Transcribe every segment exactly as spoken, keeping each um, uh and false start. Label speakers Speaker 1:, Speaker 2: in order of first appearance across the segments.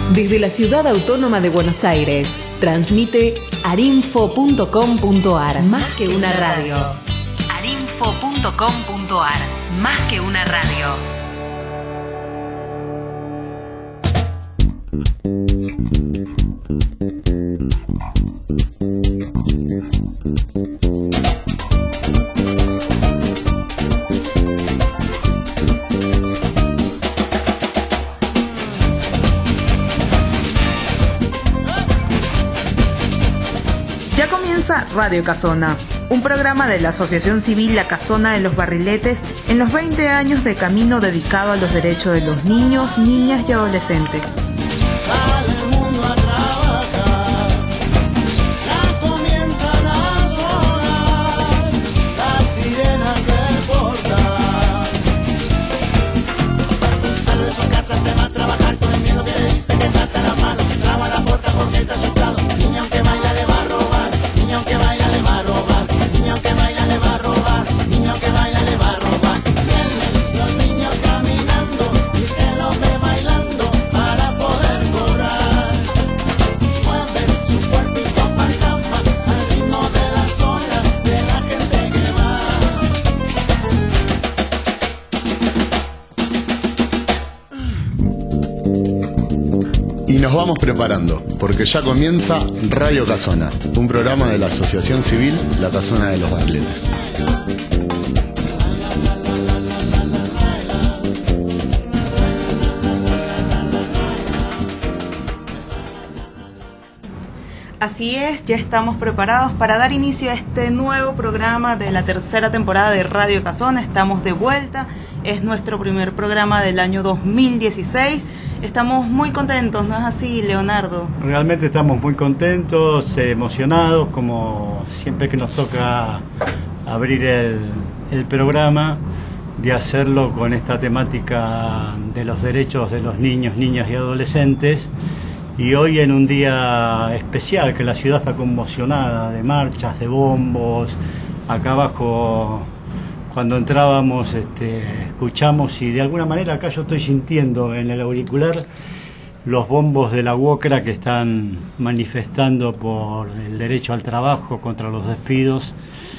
Speaker 1: Desde la Ciudad Autónoma de Buenos Aires, transmite arinfo punto com punto ar. Más que una radio. arinfo punto com punto ar. Más que una radio.
Speaker 2: Radio Casona, un programa de la Asociación Civil La Casona de los Barriletes en los veinte años de camino dedicado a los derechos de los niños, niñas y adolescentes.
Speaker 3: Sale el mundo a trabajar, ya comienzan a sonar las sirenas del portal. Sale de su casa, se va a trabajar con el miedo que le dice que falta la mano. Traba la puerta porque está asustado, niña aunque baila le va a robar. Niño que baila le va a robar, niño que baila le va a robar, niño que baila le va a robar. Vienen los niños caminando y se los ve bailando para poder cobrar. Mueven su cuerpito fantasma al ritmo de las olas de la gente que
Speaker 4: va. Y nos vamos preparando, porque ya comienza Radio Casona, un programa de la Asociación Civil La Casona de los Barriletes.
Speaker 2: Así es, ya estamos preparados para dar inicio a este nuevo programa de la tercera temporada de Radio Casona. Estamos de vuelta, es nuestro primer programa del año dos mil dieciséis. Estamos muy contentos, ¿no es así, Leonardo?
Speaker 5: Realmente estamos muy contentos, emocionados, como siempre que nos toca abrir el, el programa, de hacerlo con esta temática de los derechos de los niños, niñas y adolescentes. Y hoy en un día especial, que la ciudad está conmocionada, de marchas, de bombos. Acá abajo, cuando entrábamos, este, escuchamos, y de alguna manera acá yo estoy sintiendo en el auricular los bombos de la UOCRA que están manifestando por el derecho al trabajo, contra los despidos,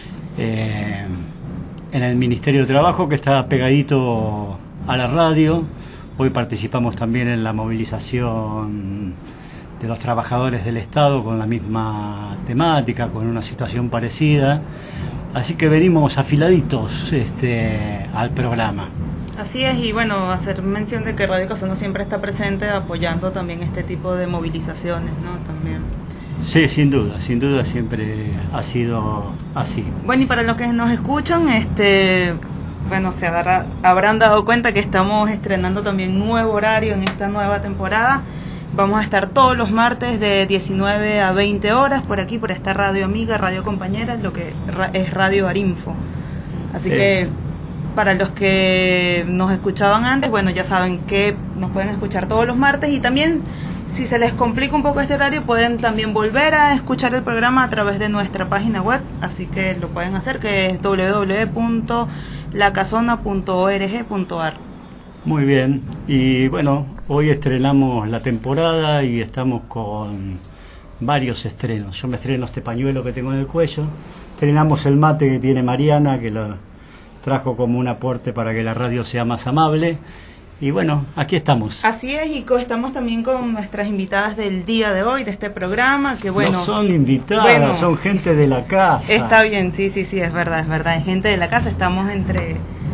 Speaker 5: eh, en el Ministerio de Trabajo, que está pegadito a la radio. Hoy participamos también en la movilización de los trabajadores del Estado con la misma temática, con una situación parecida. Así que venimos afiladitos este, al programa.
Speaker 2: Así es, y bueno, hacer mención de que Radio Casona siempre está presente apoyando también este tipo de movilizaciones, ¿no? También.
Speaker 5: Sí, sin duda, sin duda siempre ha sido así.
Speaker 2: Bueno, y para los que nos escuchan, este, bueno, se habrá, habrán dado cuenta que estamos estrenando también nuevo horario en esta nueva temporada. Vamos a estar todos los martes de diecinueve a veinte horas por aquí, por esta radio amiga, radio compañera, lo que es Radio Arinfo. Así eh. que para los que nos escuchaban antes, bueno, ya saben que nos pueden escuchar todos los martes, y también si se les complica un poco este horario, pueden también volver a escuchar el programa a través de nuestra página web, así que lo pueden hacer, que es doble u doble u doble u punto la casona punto org punto ar.
Speaker 5: Muy bien, y bueno, hoy estrenamos la temporada y estamos con varios estrenos. Yo me estreno este pañuelo que tengo en el cuello, estrenamos el mate que tiene Mariana, que lo trajo como un aporte para que la radio sea más amable, y bueno, aquí estamos.
Speaker 2: Así es, y estamos también con nuestras invitadas del día de hoy, de este programa, que bueno...
Speaker 5: No son invitadas, bueno, son gente de la casa.
Speaker 2: Está bien, sí, sí, sí, es verdad, es verdad, es gente de la casa, estamos entre...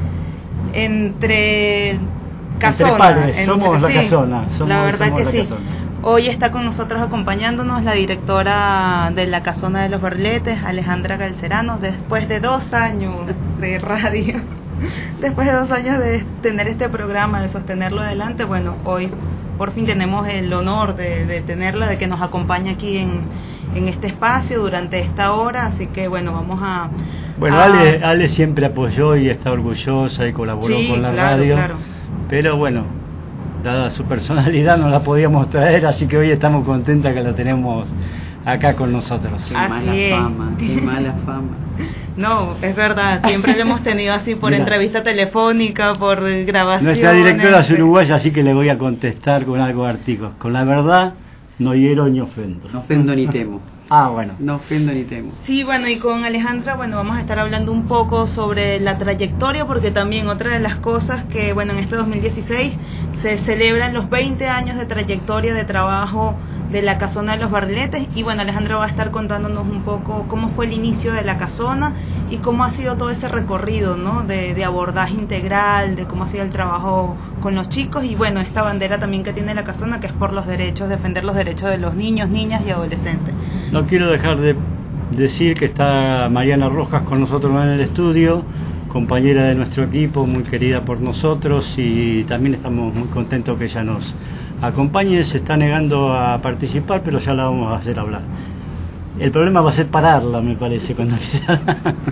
Speaker 2: entre casona,
Speaker 5: entre pares,
Speaker 2: entre,
Speaker 5: somos la
Speaker 2: sí,
Speaker 5: casona, somos,
Speaker 2: la verdad
Speaker 5: somos
Speaker 2: que
Speaker 5: la
Speaker 2: sí.
Speaker 5: Casona.
Speaker 2: Hoy está con nosotros acompañándonos la directora de la Casona de los Barriletes, Alejandra Galcerano, después de dos años de radio, después de dos años de tener este programa, de sostenerlo adelante. Bueno, hoy por fin tenemos el honor de, de tenerla, de que nos acompañe aquí en, en este espacio durante esta hora, así que bueno, vamos a...
Speaker 5: Bueno,
Speaker 2: a...
Speaker 5: Ale, Ale siempre apoyó y está orgullosa y colaboró
Speaker 2: sí,
Speaker 5: con la
Speaker 2: claro,
Speaker 5: radio,
Speaker 2: claro.
Speaker 5: Pero bueno, dada su personalidad no la podíamos traer, así que hoy estamos contentas que la tenemos acá con nosotros.
Speaker 6: Qué
Speaker 2: así
Speaker 6: mala
Speaker 2: es.
Speaker 6: fama, qué mala fama.
Speaker 2: No, es verdad, siempre lo hemos tenido así por
Speaker 5: Mira.
Speaker 2: entrevista telefónica, por grabación.
Speaker 5: Nuestra directora es uruguaya, así que le voy a contestar con algo artístico. Con la verdad, no hiero ni ofendo.
Speaker 6: No ofendo ni temo.
Speaker 5: Ah, bueno.
Speaker 6: No ofendo ni temo.
Speaker 2: Sí, bueno, y con Alejandra, bueno, vamos a estar hablando un poco sobre la trayectoria, porque también otra de las cosas que, bueno, en este dos mil dieciséis se celebran los veinte años de trayectoria de trabajo de la Casona de los Barriletes, y bueno, Alejandra va a estar contándonos un poco cómo fue el inicio de la casona y cómo ha sido todo ese recorrido, ¿no? De, de abordaje integral, de cómo ha sido el trabajo con los chicos, y bueno, esta bandera también que tiene la casona, que es por los derechos, defender los derechos de los niños, niñas y adolescentes.
Speaker 5: No quiero dejar de decir que está Mariana Rojas con nosotros en el estudio, compañera de nuestro equipo, muy querida por nosotros, y también estamos muy contentos que ella nos acompañe. Se está negando a participar, pero ya la vamos a hacer hablar. El problema va a ser pararla, me parece, cuando empiece a...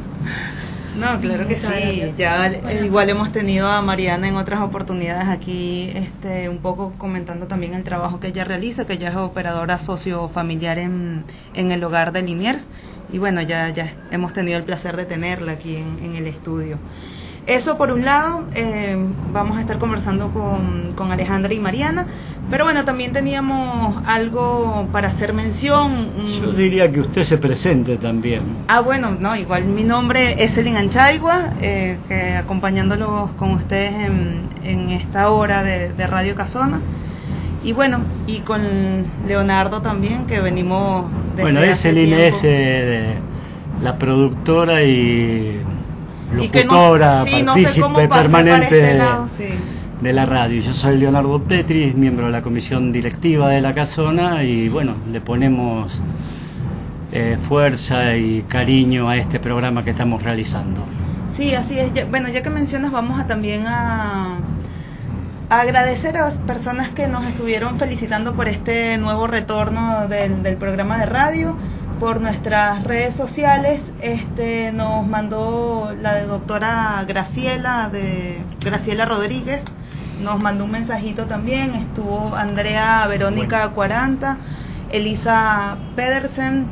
Speaker 2: No, claro que sí. Ya eh, igual hemos tenido a Mariana en otras oportunidades aquí, este, un poco comentando también el trabajo que ella realiza, que ella es operadora sociofamiliar en, en el hogar de Liniers, y bueno, ya, ya hemos tenido el placer de tenerla aquí en, en el estudio. Eso por un lado, eh, vamos a estar conversando con, con Alejandra y Mariana, pero bueno, también teníamos algo para hacer mención.
Speaker 5: Yo diría que usted se presente también.
Speaker 2: Ah, bueno, no, igual mi nombre es Elin Anchaigua, eh, que acompañándolos con ustedes en, en esta hora de, de Radio Casona. Y bueno, y con Leonardo también, que venimos desde
Speaker 5: Bueno,
Speaker 2: hace
Speaker 5: Elin
Speaker 2: tiempo.
Speaker 5: es eh, la productora y
Speaker 2: Y que no-
Speaker 5: locutora,
Speaker 2: sí, no sé
Speaker 5: partícipe
Speaker 2: cómo pasé para
Speaker 5: permanente
Speaker 2: este lado, sí.
Speaker 5: de la radio. Yo soy Leonardo Petri, miembro de la comisión directiva de la Casona, y bueno, le ponemos eh, fuerza y cariño a este programa que estamos realizando.
Speaker 2: Sí, así es. Ya- bueno, ya que mencionas, vamos a también a, a agradecer a las personas que nos estuvieron felicitando por este nuevo retorno del, del programa de radio. Por nuestras redes sociales, este, nos mandó la de doctora Graciela, de Graciela Rodríguez, nos mandó un mensajito también. Estuvo Andrea Verónica
Speaker 5: Bueno.
Speaker 2: cuarenta, Elisa Pedersen,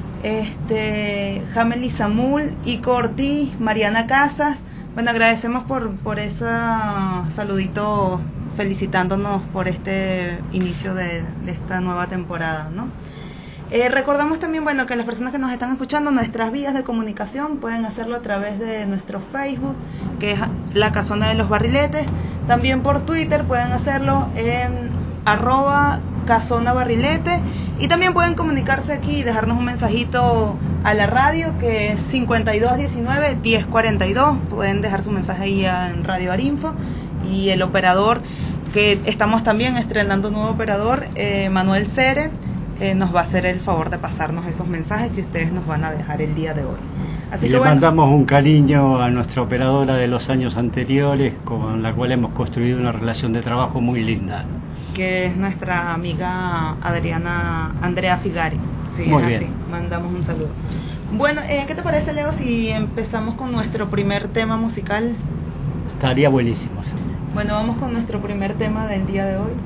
Speaker 2: este, Jameli Samul, Ico Ortiz, Mariana Casas. Bueno, agradecemos por, por ese saludito felicitándonos por este inicio de, de esta nueva temporada, ¿no? Eh, recordamos también, bueno, que las personas que nos están escuchando, nuestras vías de comunicación pueden hacerlo a través de nuestro Facebook, que es La Casona de los Barriletes. También por Twitter pueden hacerlo en arroba Casona Barrilete, y también pueden comunicarse aquí y dejarnos un mensajito a la radio, que es cincuenta y dos diecinueve diez cuarenta y dos. Pueden dejar su mensaje ahí en Radio Arinfo, y el operador, que estamos también estrenando un nuevo operador, eh, Manuel Cere, Eh, nos va a hacer el favor de pasarnos esos mensajes que ustedes nos van a dejar el día de hoy. Así
Speaker 5: y
Speaker 2: que
Speaker 5: le
Speaker 2: bueno,
Speaker 5: mandamos un cariño a nuestra operadora de los años anteriores, con la cual hemos construido una relación de trabajo muy linda.
Speaker 2: que es nuestra amiga Adriana Andrea Figari. Sí,
Speaker 5: Muy
Speaker 2: es
Speaker 5: bien.
Speaker 2: así. Mandamos un saludo. Bueno, eh, ¿qué te parece, Leo, si empezamos con nuestro primer tema musical?
Speaker 5: Estaría buenísimo. Sí.
Speaker 2: Bueno, vamos con nuestro primer tema del día de hoy.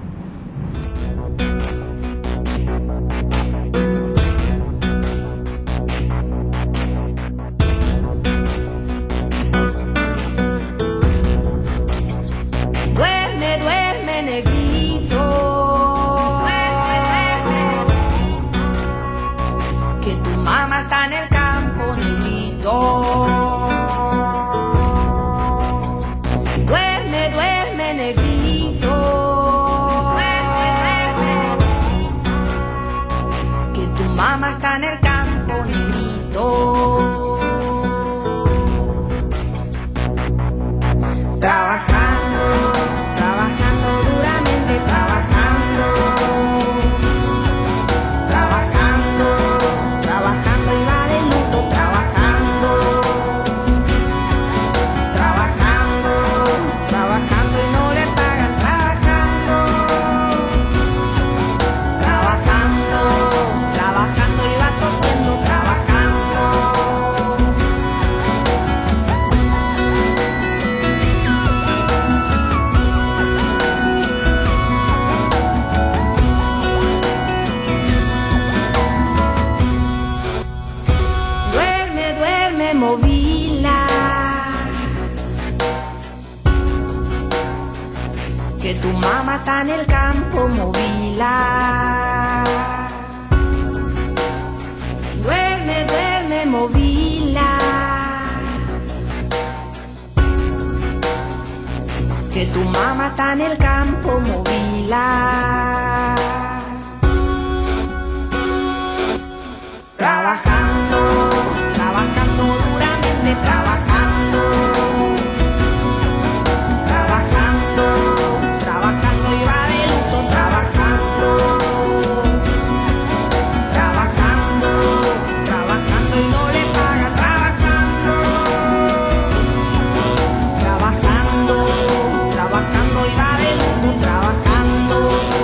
Speaker 7: Duerme, duerme, negrito. Que tu mamá está en el campo, negrito. Duerme, duerme, negrito. mamá está en el campo, movila. Duerme, duerme, movila. Que tu mamá está en el campo, movila. Trabajando, trabajando duramente, trabajando. Trabajando, trabajando y va de luto, trabajando. Trabajando, trabajando y no le pagan, trabajando. Trabajando, trabajando y va de luto, trabajando.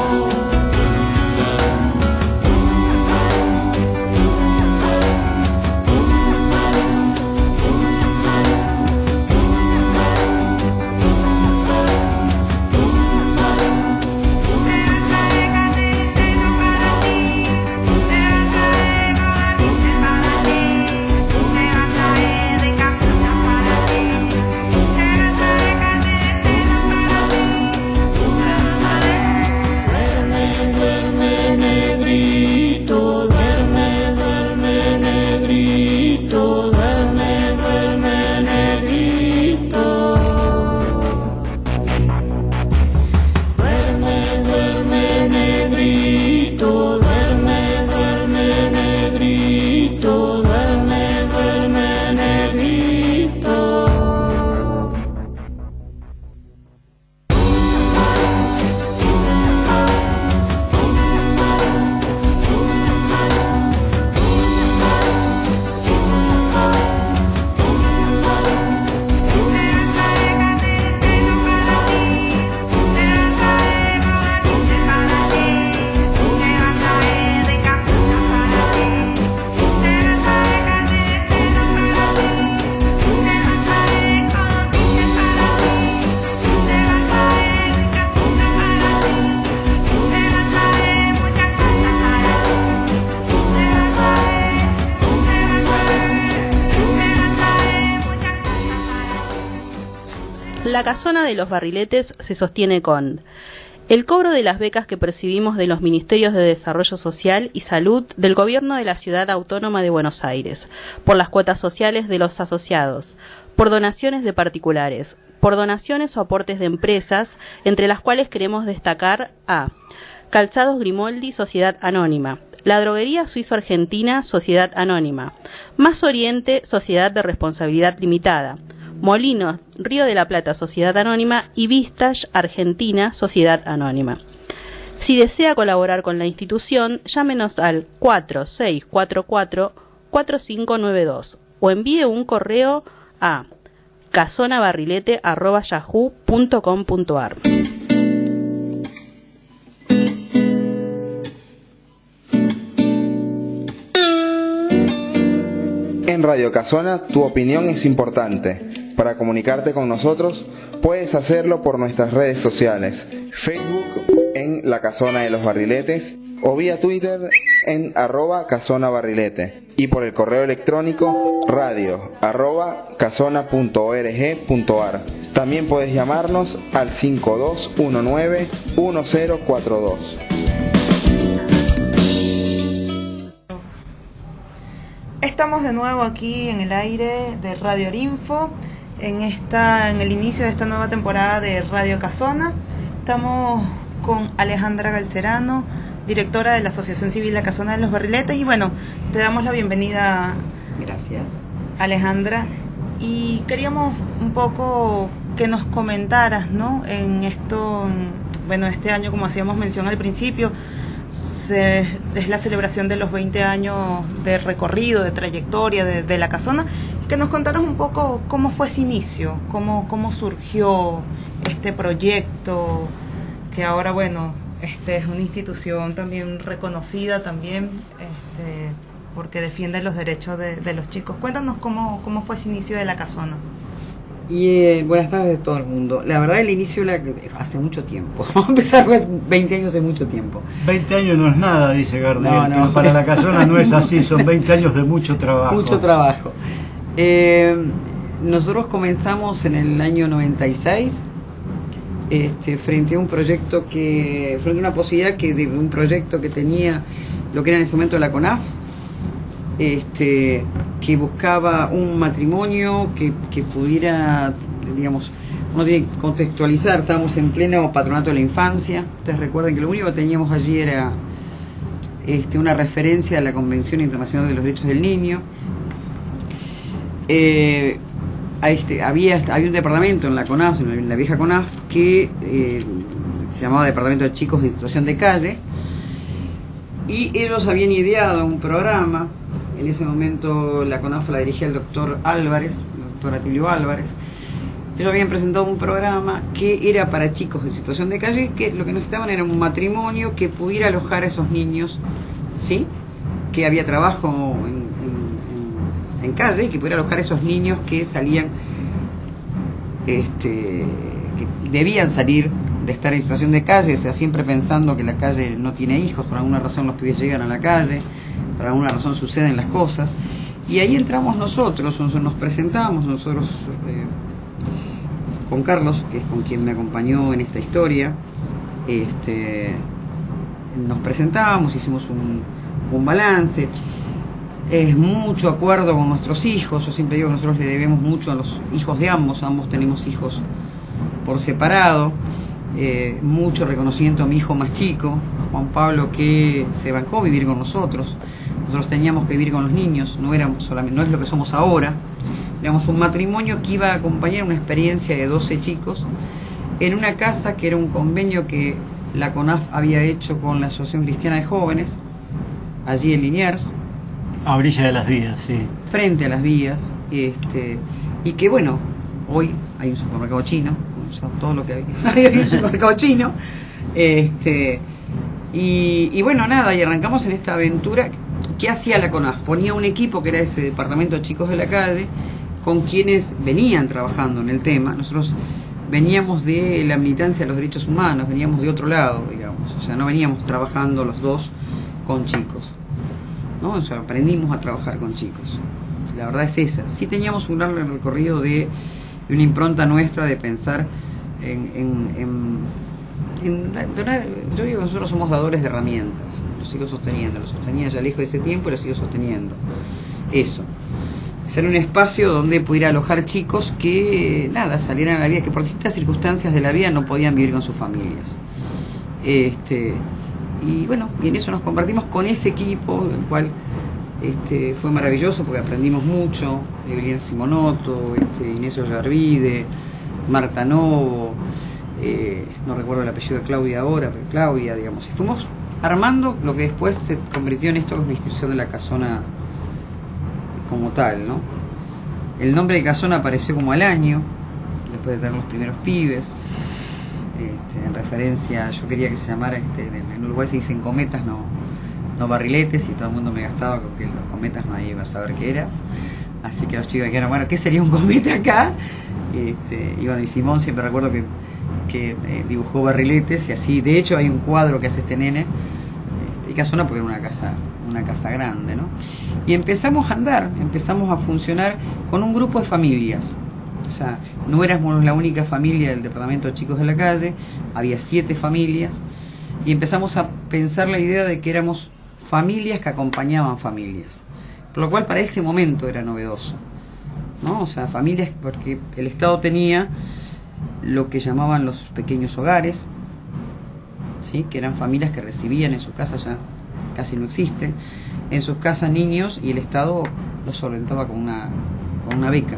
Speaker 6: La Casona de los Barriletes se sostiene con el cobro de las becas que percibimos de los Ministerios de Desarrollo Social y Salud del Gobierno de la Ciudad Autónoma de Buenos Aires, por las cuotas sociales de los asociados, por donaciones de particulares, por donaciones o aportes de empresas, entre las cuales queremos destacar a Calzados Grimoldi, Sociedad Anónima, La Droguería Suizo Argentina, Sociedad Anónima, Más Oriente, Sociedad de Responsabilidad Limitada, Molinos, Río de la Plata, Sociedad Anónima y Vistage Argentina, Sociedad Anónima. Si desea colaborar con la institución, llámenos al cuatro seis cuatro cuatro, cuatro cinco nueve dos o envíe un correo a casonabarrilete arroba yahoo punto com punto ar.
Speaker 8: En Radio Casona, tu opinión es importante. Para comunicarte con nosotros, puedes hacerlo por nuestras redes sociales, Facebook en La Casona de los Barriletes o vía Twitter en arroba casonabarrilete y por el correo electrónico radio arroba casona punto org punto ar. También puedes llamarnos al cinco dos uno nueve uno cero cuatro dos.
Speaker 2: Estamos de nuevo aquí en el aire de Radio Arinfo, en esta, en el inicio de esta nueva temporada de Radio Casona. Estamos con Alejandra Galcerano, directora de la Asociación Civil La Casona de los Barriletes, y bueno, te damos la bienvenida.
Speaker 9: Gracias,
Speaker 2: Alejandra, y queríamos un poco que nos comentaras, ¿no? En esto, en, bueno, este año, como hacíamos mención al principio, se, es la celebración de los veinte años de recorrido, de trayectoria de, de La Casona, que nos contaras un poco cómo fue ese inicio, cómo, cómo surgió este proyecto, que ahora, bueno, este es una institución también reconocida también, este, porque defiende los derechos de, de los chicos. Cuéntanos cómo, cómo fue ese inicio de La Casona.
Speaker 9: Y eh, buenas tardes a todo el mundo. La verdad, el inicio la, hace mucho tiempo. Vamos a empezar con veinte años de mucho tiempo.
Speaker 5: veinte años no es nada, dice Gardel,
Speaker 9: no, no.
Speaker 5: pero para La Casona no es así, son veinte años de mucho trabajo.
Speaker 9: Mucho trabajo. Eh, nosotros comenzamos en el año noventa y seis este, frente a un proyecto que, frente a una posibilidad que de un proyecto que tenía lo que era en ese momento la CONAF, este, que buscaba un matrimonio que, que pudiera, digamos, uno tiene que contextualizar, estábamos en pleno patronato de la infancia. Ustedes recuerden que lo único que teníamos allí era este, una referencia a la Convención Internacional de los Derechos del Niño. Eh, a este, había, había un departamento en la CONAF, en la vieja CONAF, que eh, se llamaba Departamento de Chicos en Situación de Calle, y ellos habían ideado un programa. En ese momento la CONAF la dirigía el doctor Álvarez, el doctor Atilio Álvarez. Ellos habían presentado un programa que era para chicos en situación de calle, que lo que necesitaban era un matrimonio que pudiera alojar a esos niños, ¿sí? Que había trabajo en, en, en calle, y que pudiera alojar a esos niños que salían, este, que debían salir de estar en situación de calle, o sea, siempre pensando que la calle no tiene hijos, por alguna razón los pibes llegan a la calle, por alguna razón suceden las cosas, y ahí entramos nosotros, nos presentamos, nosotros... Eh, con Carlos, que es con quien me acompañó en esta historia, este, nos presentamos, hicimos un, un balance, es mucho acuerdo con nuestros hijos. Yo siempre digo que nosotros le debemos mucho a los hijos de ambos, ambos tenemos hijos por separado, eh, mucho reconocimiento a mi hijo más chico, Juan Pablo, que se bancó a vivir con nosotros. Nosotros teníamos que vivir con los niños, no éramos solamente, no es lo que somos ahora. Éramos un matrimonio que iba a acompañar una experiencia de doce chicos en una casa que era un convenio que la CONAF había hecho con la Asociación Cristiana de Jóvenes, allí en Liniers.
Speaker 5: A orilla de las vías, sí.
Speaker 9: Frente a las vías, este, y que bueno, hoy hay un supermercado chino, o sea, todo lo que hay, hay un supermercado chino, este, y, y bueno, nada, y arrancamos en esta aventura. ¿Qué hacía la CONAF? Ponía un equipo que era ese departamento de chicos de la calle, con quienes venían trabajando en el tema. Nosotros veníamos de la militancia de los derechos humanos, veníamos de otro lado, digamos, o sea, no veníamos trabajando los dos con chicos, ¿no? O sea, aprendimos a trabajar con chicos. La verdad es esa. Sí teníamos un gran recorrido de, de una impronta nuestra de pensar en... en, en, en la, yo digo que nosotros somos dadores de herramientas, lo sigo sosteniendo, lo sostenía ya lejos de ese tiempo y lo sigo sosteniendo. Eso. Ser un espacio donde pudiera alojar chicos que, nada, salieran a la vida, que por distintas circunstancias de la vida no podían vivir con sus familias. Este, y bueno, y en eso nos convertimos con ese equipo, el cual este, fue maravilloso porque aprendimos mucho. Evelina Simonotto, este, Inés Ollarvide, Marta Novo, eh, no recuerdo el apellido de Claudia ahora, pero Claudia, digamos, y fuimos armando lo que después se convirtió en esto, que es la institución de la Casona como tal, ¿no? El nombre de Casona apareció como al año, después de tener los primeros pibes, este, en referencia, yo quería que se llamara, este, en Uruguay se dicen cometas, no, no barriletes, y todo el mundo me gastaba con que los cometas nadie iba a saber qué era, así que los chicos dijeron, bueno, ¿qué sería un cometa acá? Este, y bueno, y Simón siempre recuerdo que, que eh, dibujó barriletes, y así, de hecho hay un cuadro que hace este nene, este, y Casona porque era una casa, una casa grande, ¿no? Y empezamos a andar, empezamos a funcionar con un grupo de familias. O sea, no éramos la única familia del departamento de chicos de la calle, había siete familias, y empezamos a pensar la idea de que éramos familias que acompañaban familias, por lo cual para ese momento era novedoso, ¿no? O sea, familias, porque el Estado tenía lo que llamaban los pequeños hogares, ¿sí? Que eran familias que recibían en sus casas, ya casi no existen, en sus casas niños, y el Estado los solventaba con una, con una beca.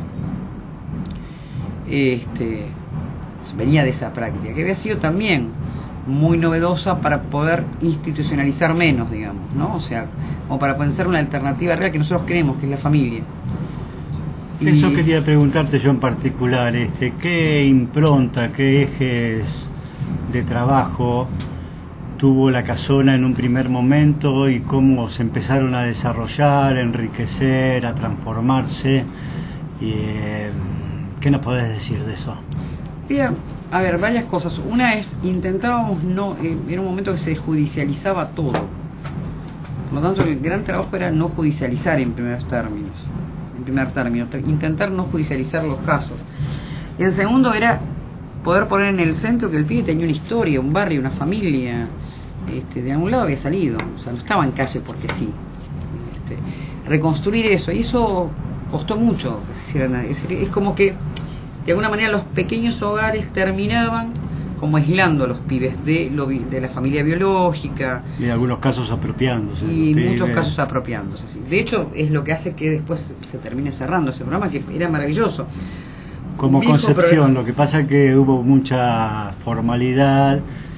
Speaker 9: Este, venía de esa práctica, que había sido también muy novedosa para poder institucionalizar menos, digamos, ¿no? O sea, como para pensar una alternativa real que nosotros queremos, que es la familia. Y
Speaker 5: eso quería preguntarte yo en particular, este, ¿qué impronta, qué ejes de trabajo tuvo la Casona en un primer momento y cómo se empezaron a desarrollar, a enriquecer, a transformarse? Y, eh, ¿qué nos podés decir de eso?
Speaker 9: Bien, a ver, varias cosas. Una es, intentábamos no, eh, era un momento que se judicializaba todo. Por lo tanto, el gran trabajo era no judicializar en primeros términos. En primer término, intentar no judicializar los casos. Y en segundo era poder poner en el centro que el pibe tenía una historia, un barrio, una familia, este, de algún lado había salido, o sea, no estaba en calle porque sí. Este, reconstruir eso, y eso costó mucho que se hicieran. Es, es como que de alguna manera los pequeños hogares terminaban como aislando a los pibes de, lo, de la familia biológica.
Speaker 5: Y en algunos casos apropiándose.
Speaker 9: Y en muchos
Speaker 5: pibes.
Speaker 9: casos apropiándose. Sí. De hecho, es lo que hace que después se termine cerrando ese programa, que era maravilloso.
Speaker 5: Como
Speaker 9: Viejo
Speaker 5: concepción,
Speaker 9: programa.
Speaker 5: lo que pasa es que hubo mucha formalidad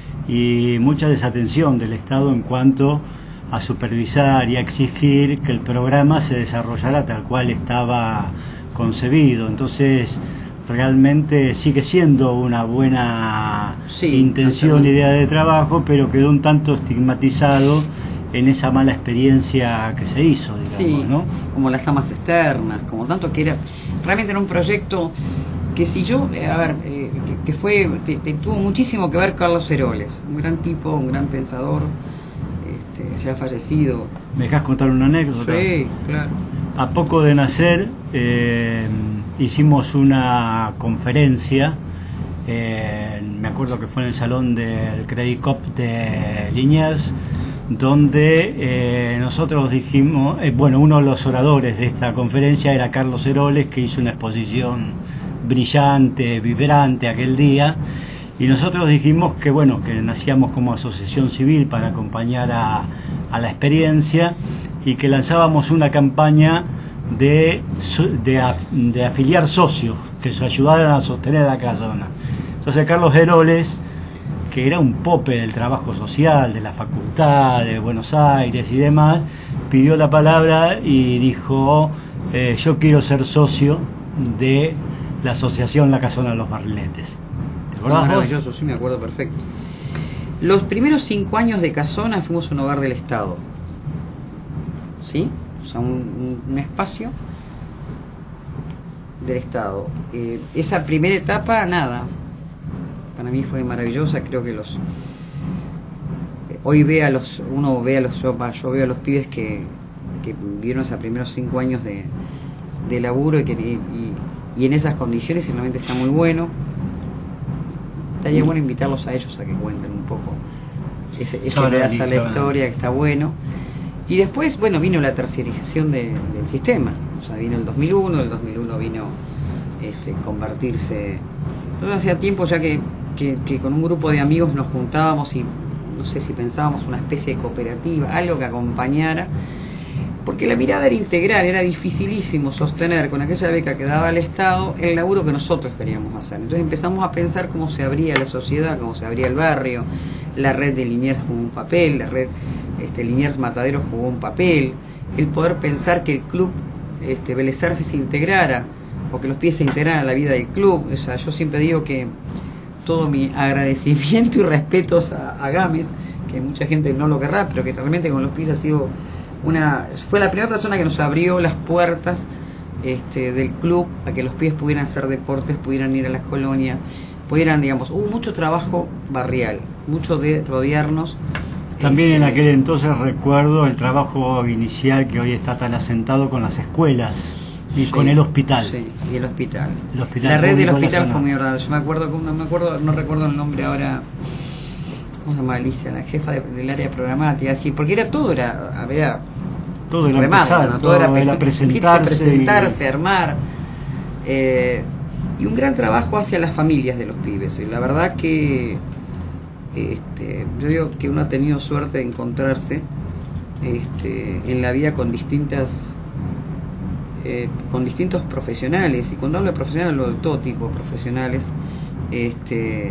Speaker 5: y mucha desatención del Estado en cuanto a supervisar y a exigir que el programa se desarrollara tal cual estaba concebido. Entonces, realmente sigue siendo una buena
Speaker 9: Sí,
Speaker 5: intención,
Speaker 9: totalmente.
Speaker 5: idea de trabajo, pero quedó un tanto estigmatizado en esa mala experiencia que se hizo, digamos,
Speaker 9: Sí,
Speaker 5: ¿no?
Speaker 9: como las amas externas, como tanto que era, realmente era un proyecto que si yo, eh, a ver, eh, que, que fue, te, te tuvo muchísimo que ver Carlos Heroles, un gran tipo, un gran pensador, este, ya fallecido.
Speaker 5: ¿Me dejas contar una anécdota?
Speaker 9: Sí, claro.
Speaker 5: A poco de nacer, eh, hicimos una conferencia, eh, me acuerdo que fue en el salón del Credit Cop de Liniers, donde eh, nosotros dijimos, eh, bueno, uno de los oradores de esta conferencia era Carlos Heroles, que hizo una exposición brillante, vibrante aquel día, y nosotros dijimos que bueno, que nacíamos como asociación civil para acompañar a, a la experiencia y que lanzábamos una campaña de, de, de afiliar socios que se ayudaran a sostener la casona. Entonces Carlos Heroles, que era un pope del trabajo social, de la facultad de Buenos Aires y demás, pidió la palabra y dijo, eh, yo quiero ser socio de la asociación La Casona de los Barriletes. ¿Te acordás vos?
Speaker 9: Maravilloso, sí, me acuerdo perfecto. Los primeros cinco años de Casona fuimos un hogar del Estado. ¿Sí? O sea, un, un, un espacio del Estado. Eh, esa primera etapa, nada. Para mí fue maravillosa, creo que los... Eh, hoy ve a los... Uno ve a los... Yo, yo veo a los pibes que, que vivieron esos primeros cinco años de, de laburo y que... Y, y en esas condiciones realmente está muy bueno. Estaría bueno invitarlos a ellos a que cuenten un poco ese, ese
Speaker 5: Claro,
Speaker 9: pedazo a la
Speaker 5: claro.
Speaker 9: historia, que está bueno. Y después, bueno, vino la terciarización de, del sistema. O sea, vino el dos mil uno, el dos mil uno vino este, convertirse... Nosotros hacía tiempo ya que, que, que con un grupo de amigos nos juntábamos y no sé si pensábamos una especie de cooperativa, algo que acompañara, porque la mirada era integral, era dificilísimo sostener con aquella beca que daba el Estado el laburo que nosotros queríamos hacer. Entonces empezamos a pensar cómo se abría la sociedad, cómo se abría el barrio, la red de Liniers jugó un papel, la red este, Liniers Matadero jugó un papel, el poder pensar que el club este, Vélez Sarsfield se integrara, o que los pies se integraran a la vida del club. O sea, yo siempre digo que todo mi agradecimiento y respetos a, a Gámez, que mucha gente no lo querrá, pero que realmente con los pies ha sido una, fue la primera persona que nos abrió las puertas este, del club a que los pies pudieran hacer deportes, pudieran ir a las colonias, pudieran, digamos, hubo mucho trabajo barrial, mucho de rodearnos.
Speaker 5: También
Speaker 9: este,
Speaker 5: en aquel entonces recuerdo el trabajo inicial que hoy está tan asentado con las escuelas y
Speaker 9: sí,
Speaker 5: con el hospital.
Speaker 9: Sí, y el hospital.
Speaker 5: El hospital
Speaker 9: la red del
Speaker 5: público de la
Speaker 9: hospital
Speaker 5: zona.
Speaker 9: fue muy verdad. Yo me acuerdo, no me acuerdo, no recuerdo el nombre ahora. ¿Cómo se llama Alicia? La jefa de, del área programática, sí, porque era todo, era, había
Speaker 5: Todo era
Speaker 9: remar,
Speaker 5: empezar,
Speaker 9: ¿no?
Speaker 5: todo
Speaker 9: era,
Speaker 5: era
Speaker 9: pe-
Speaker 5: presentarse,
Speaker 9: presentarse,
Speaker 5: y-
Speaker 9: armar. Eh, y un gran trabajo hacia las familias de los pibes. Y la verdad que este, yo digo que uno ha tenido suerte de encontrarse este, en la vida con distintas eh, con distintos profesionales, y cuando hablo de profesionales hablo de todo tipo de profesionales, este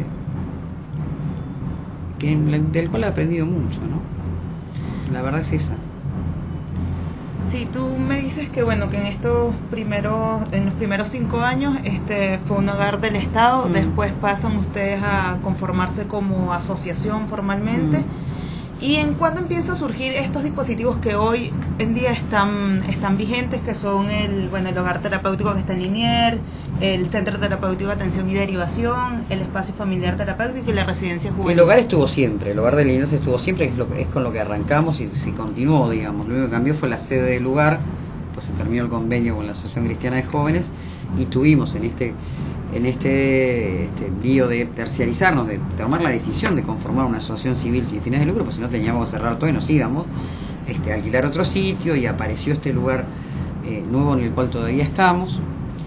Speaker 9: que, del cual he aprendido mucho, ¿no? La verdad es esa.
Speaker 2: Sí, tú me dices que bueno, que en estos primeros, en los primeros cinco años, este fue un hogar del Estado,
Speaker 9: Mm.
Speaker 2: después pasan ustedes a conformarse como asociación formalmente.
Speaker 9: Mm.
Speaker 2: ¿Y en cuándo empieza a surgir estos dispositivos que hoy en día están, están vigentes, que son el, bueno, el hogar terapéutico que está en Liniers, el centro terapéutico de atención y derivación, el espacio familiar terapéutico y la residencia juvenil?
Speaker 9: El hogar estuvo siempre, el hogar de Liniers estuvo siempre, que es, lo que, es con lo que arrancamos y si continuó, digamos. Lo único que cambió fue la sede del lugar, después se terminó el convenio con la Asociación Cristiana de Jóvenes y tuvimos en este en este, este lío de terciarizarnos, de tomar la decisión de conformar una asociación civil sin fines de lucro, porque si no teníamos que cerrar todo y nos íbamos, este, alquilar otro sitio, y apareció este lugar eh, nuevo en el cual todavía estamos.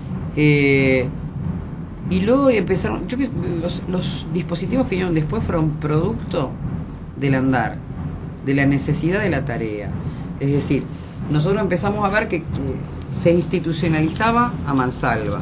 Speaker 9: Eh, y luego empezaron, yo que los, los dispositivos que vinieron después fueron producto del andar, de la necesidad de la tarea. Es decir, nosotros empezamos a ver que, que se institucionalizaba a mansalva.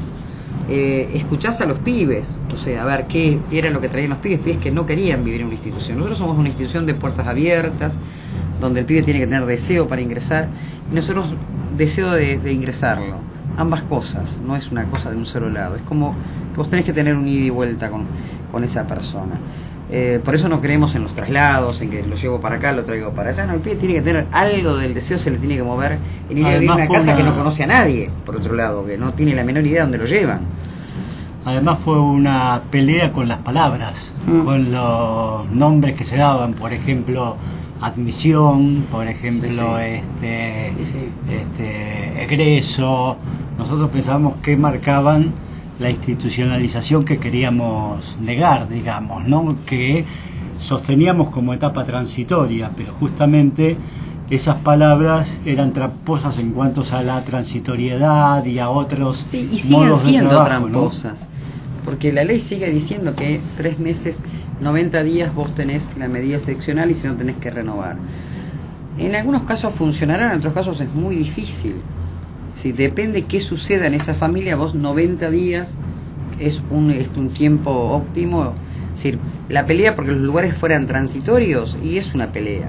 Speaker 9: Eh, escuchás a los pibes, o sea, a ver qué era lo que traían los pibes, pibes que no querían vivir en una institución. Nosotros somos una institución de puertas abiertas, donde el pibe tiene que tener deseo para ingresar, y nosotros deseo de, de ingresarlo. Ambas cosas, no es una cosa de un solo lado, es como que vos tenés que tener un ida y vuelta con, con esa persona. Eh, por eso no creemos en los traslados, en que lo llevo para acá, lo traigo para allá. No, el pibe tiene que tener algo del deseo, se le tiene que mover en ir a vivir a una casa una... que no conoce a nadie, por otro lado, que no tiene la menor idea de dónde lo llevan.
Speaker 5: Además fue una pelea con las palabras, mm. con los nombres que se daban, por ejemplo, admisión, por ejemplo, sí, sí. este, sí, sí. este egreso. Nosotros pensábamos que marcaban la institucionalización que queríamos negar, digamos, ¿no? Que sosteníamos como etapa transitoria, pero justamente esas palabras eran tramposas en cuanto a la transitoriedad y a otros
Speaker 9: sí, y siguen
Speaker 5: modos de
Speaker 9: siendo
Speaker 5: trabajo,
Speaker 9: tramposas, ¿no? Porque la ley sigue diciendo que tres meses, noventa días vos tenés la medida excepcional y si no tenés que renovar. En algunos casos funcionará, en otros casos es muy difícil. Si depende qué suceda en esa familia, vos noventa días es un, es un tiempo óptimo. Es decir, la pelea porque los lugares fueran transitorios, y es una pelea.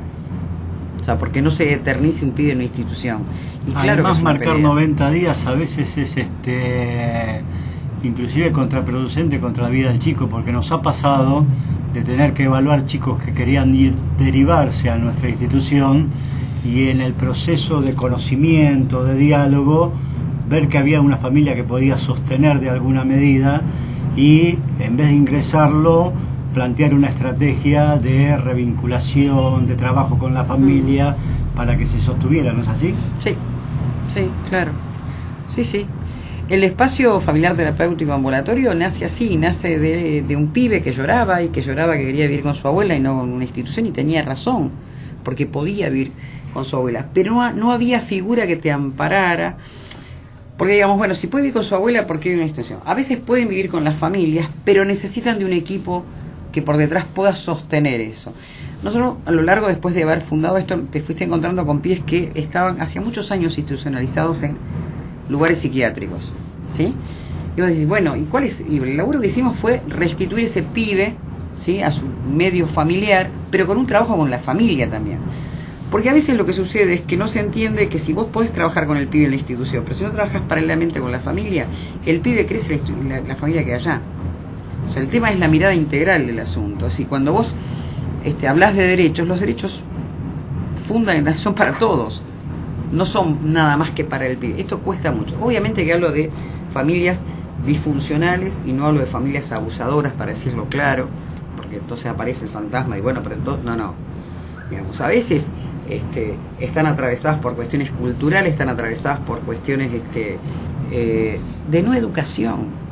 Speaker 9: O sea, porque no se eternice un pibe en una institución. Y claro,
Speaker 5: además,
Speaker 9: que es una
Speaker 5: marcar
Speaker 9: pelea.
Speaker 5: noventa días a veces es este inclusive contraproducente contra la vida del chico, porque nos ha pasado de tener que evaluar chicos que querían ir derivarse a nuestra institución, y en el proceso de conocimiento, de diálogo, ver que había una familia que podía sostener de alguna medida, y en vez de ingresarlo, plantear una estrategia de revinculación, de trabajo con la familia, para que se sostuviera, ¿no es así?
Speaker 9: Sí, sí, claro. Sí, sí. El espacio familiar terapéutico ambulatorio nace así, nace de, de un pibe que lloraba, y que lloraba que quería vivir con su abuela y no en una institución, y tenía razón, porque podía vivir con su abuela, pero no, no había figura que te amparara, porque digamos, bueno, si puede vivir con su abuela, ¿por qué hay una institución? A veces pueden vivir con las familias, pero necesitan de un equipo que por detrás pueda sostener eso. Nosotros, a lo largo, después de haber fundado esto, te fuiste encontrando con pies que estaban hacía muchos años institucionalizados en lugares psiquiátricos, ¿sí? Y vos decís, bueno, ¿y cuál es? Y el laburo que hicimos fue restituir ese pibe, ¿sí?, a su medio familiar, pero con un trabajo con la familia también. Porque a veces lo que sucede es que no se entiende que si vos podés trabajar con el pibe en la institución, pero si no trabajas paralelamente con la familia, el pibe crece y la, la familia queda allá. O sea, el tema es la mirada integral del asunto. Así, cuando vos este, hablas de derechos, los derechos fundan, son para todos, no son nada más que para el pibe. Esto cuesta mucho. Obviamente que hablo de familias disfuncionales y no hablo de familias abusadoras, para decirlo claro, porque entonces aparece el fantasma y bueno, pero entonces, no, no. Digamos, a veces este, están atravesadas por cuestiones culturales, están atravesadas por cuestiones este, eh, de no educación.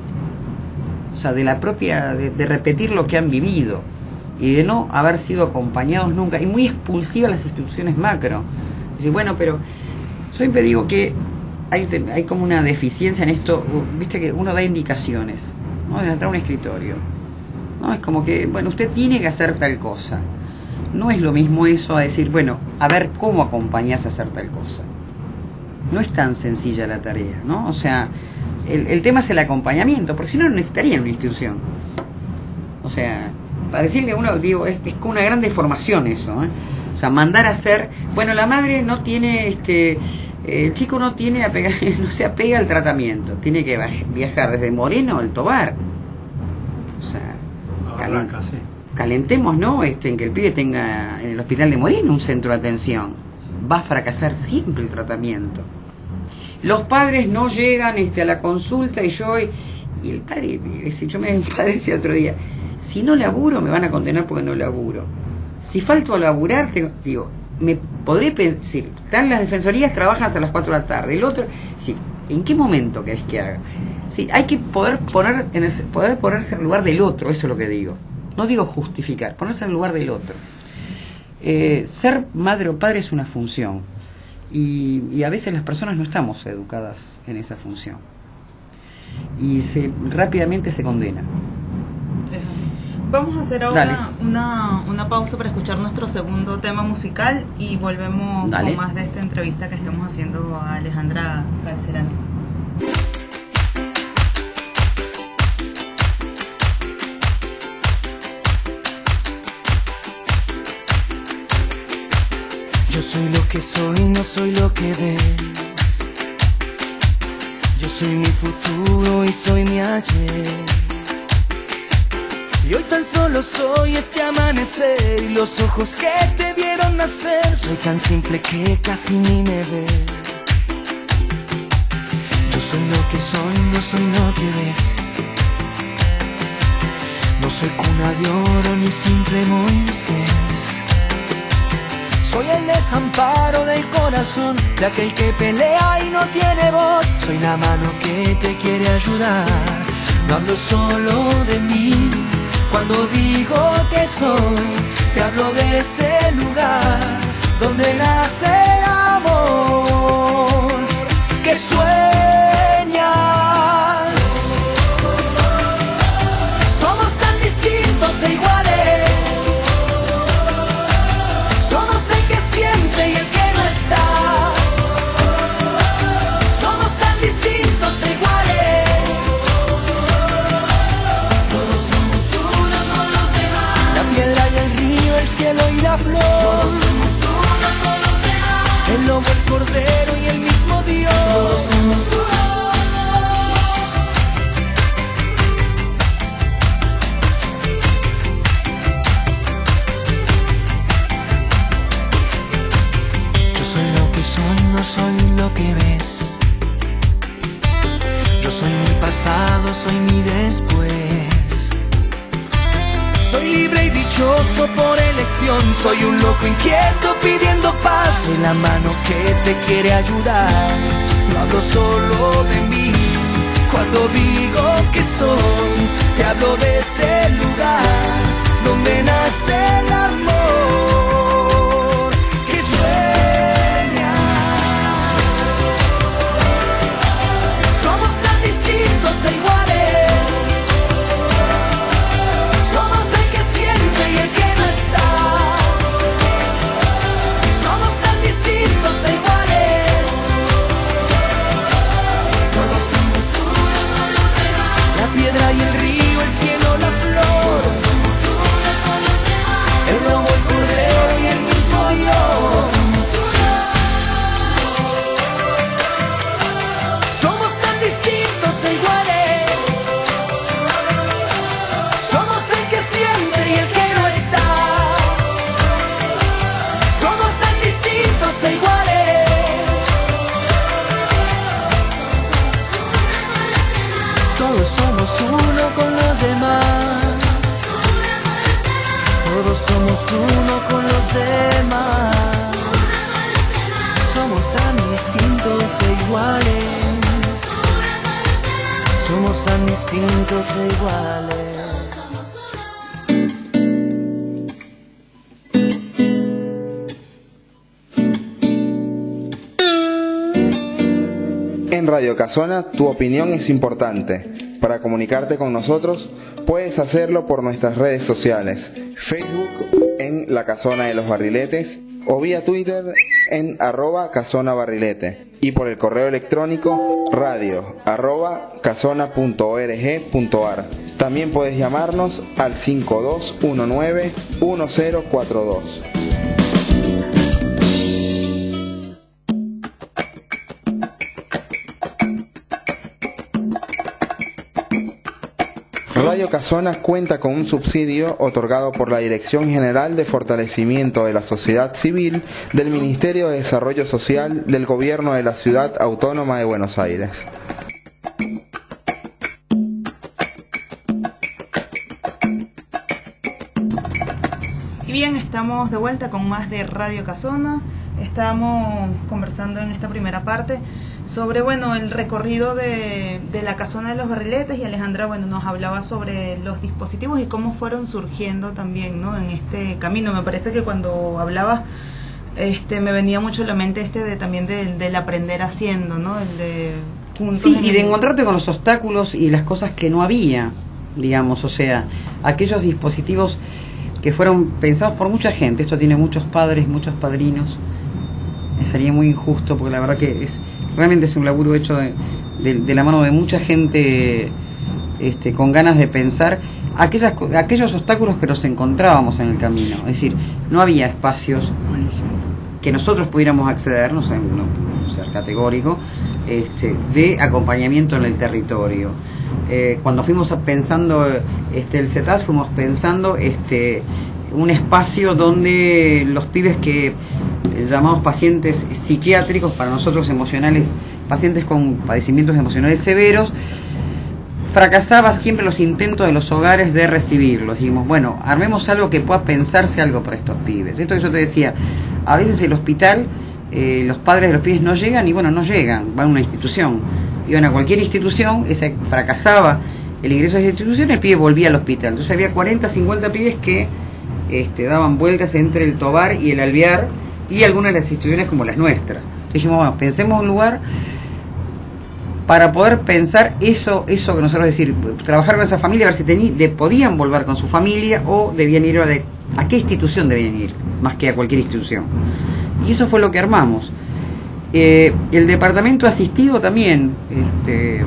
Speaker 9: O sea, de la propia, de, de repetir lo que han vivido y de no haber sido acompañados nunca, y muy expulsivas las instituciones macro. Dice, bueno, pero yo siempre digo que hay, hay como una deficiencia en esto, viste que uno da indicaciones, ¿no? Desde atrás de un escritorio, ¿no? Es como que, bueno, usted tiene que hacer tal cosa. No es lo mismo eso a decir, bueno, a ver cómo acompañás a hacer tal cosa. No es tan sencilla la tarea, ¿no? O sea, el, el tema es el acompañamiento, porque si no, no necesitarían una institución. O sea, para decirle a uno, digo, es, es como una gran deformación eso, ¿eh? O sea, mandar a hacer, bueno, la madre no tiene, este, el chico no tiene apega, no se apega al tratamiento, tiene que viajar desde Moreno al Tobar. O sea, calen, calentemos, ¿no? Este, en que el pibe tenga en el hospital de Moreno un centro de atención. Va a fracasar siempre el tratamiento. Los padres no llegan este, a la consulta y yo, y el padre, yo me padre decía otro día, si no laburo me van a condenar porque no laburo. Si falto a laburar, tengo, digo, me podré decir, están las defensorías, trabajan hasta las cuatro de la tarde, el otro, sí, ¿en qué momento querés que haga? Sí, hay que poder poner en el, poder ponerse en el lugar del otro, eso es lo que digo. No digo justificar, ponerse en el lugar del otro. Eh, ser madre o padre es una función y, y a veces las personas no estamos educadas en esa función y se rápidamente se condena.
Speaker 2: Es así. Vamos a hacer ahora una, una pausa para escuchar nuestro segundo tema musical y volvemos
Speaker 9: Dale.
Speaker 2: con más de esta entrevista que estamos haciendo a Alejandra Calcerano.
Speaker 3: Yo soy lo que soy, no soy lo que ves. Yo soy mi futuro y soy mi ayer. Y hoy tan solo soy este amanecer y los ojos que te vieron nacer. Soy tan simple que casi ni me ves. Yo soy lo que soy, no soy lo que ves. No soy cuna de oro ni simple Moisés. Soy el desamparo del corazón de aquel que pelea y no tiene voz. Soy la mano que te quiere ayudar. No hablo solo de mí. Cuando digo que soy, te hablo de ese lugar donde nace el amor que sueñas. Somos tan distintos e iguales. Somos el que siente y el que no está. Somos tan distintos e iguales. Todos somos uno con los demás. La piedra y el río, el cielo y la flor. Todos somos uno con los demás. El lobo, el cordero y el mismo Dios. Todos somos uno. No soy lo que ves. Yo soy mi pasado, soy mi después. Soy libre y dichoso por elección. Soy un loco inquieto pidiendo paz. Soy la mano que te quiere ayudar. No hablo solo de mí. Cuando digo que soy, te hablo de ese lugar donde nace el amor que sueña. E iguales. Somos el que siente y el que no está. Somos tan distintos e iguales. Todos somos uno con los demás. La piedra y el río, el cielo, la flor. Todos somos uno con los demás. El lobo, el cordero y el mismo Dios. Somos tan distintos e iguales. Uno con los demás. Todos somos uno con los demás. Somos tan distintos e iguales. Somos tan distintos e iguales.
Speaker 8: En Radio Casona, tu opinión es importante. Para comunicarte con nosotros, puedes hacerlo por nuestras redes sociales, Facebook en La Casona de los Barriletes o vía Twitter en arroba casona barrilete y por el correo electrónico radio arroba casona punto org punto ar. También puedes llamarnos al cinco dos uno nueve uno cero cuatro dos. Radio Casona cuenta con un subsidio otorgado por la Dirección General de Fortalecimiento de la Sociedad Civil del Ministerio de Desarrollo Social del Gobierno de la Ciudad Autónoma de Buenos Aires.
Speaker 2: Y bien, estamos de vuelta con más de Radio Casona. Estamos conversando en esta primera parte sobre, bueno, el recorrido de, de la Casona de los Barriletes, y Alejandra, bueno, nos hablaba sobre los dispositivos y cómo fueron surgiendo también, ¿no?, en este camino. Me parece que cuando hablabas, este, me venía mucho a la mente este de también del, del aprender haciendo, ¿no?, el de juntos.
Speaker 9: Sí, y de
Speaker 2: el...
Speaker 9: encontrarte con los obstáculos y las cosas que no había, digamos, o sea, aquellos dispositivos que fueron pensados por mucha gente. Esto tiene muchos padres, muchos padrinos. Sería muy injusto, porque la verdad que es realmente es un laburo hecho de, de, de la mano de mucha gente, este, con ganas de pensar aquellas, aquellos obstáculos que nos encontrábamos en el camino. Es decir, no había espacios que nosotros pudiéramos acceder, no sé, no ser categórico, este, de acompañamiento en el territorio. Eh, cuando fuimos pensando este, el CETAD, fuimos pensando este, un espacio donde los pibes que llamamos pacientes psiquiátricos, para nosotros emocionales, pacientes con padecimientos emocionales severos, fracasaba siempre los intentos de los hogares de recibirlos. Dijimos, bueno, armemos algo que pueda pensarse algo para estos pibes. Esto que yo te decía, a veces el hospital, eh, los padres de los pibes no llegan, y bueno, no llegan, van a una institución. Iban a cualquier institución, esa fracasaba el ingreso a esa institución, el pibe volvía al hospital. Entonces había cuarenta, cincuenta pibes que este, daban vueltas entre el Tobar y el Alvear, y algunas de las instituciones como las nuestras. Entonces dijimos, bueno, pensemos un lugar para poder pensar eso eso que nosotros, decir, trabajar con esa familia, a ver si tení, de, podían volver con su familia o debían ir a, de, a qué institución debían ir, más que a cualquier institución. Y eso fue lo que armamos. Eh, el departamento asistido también, este,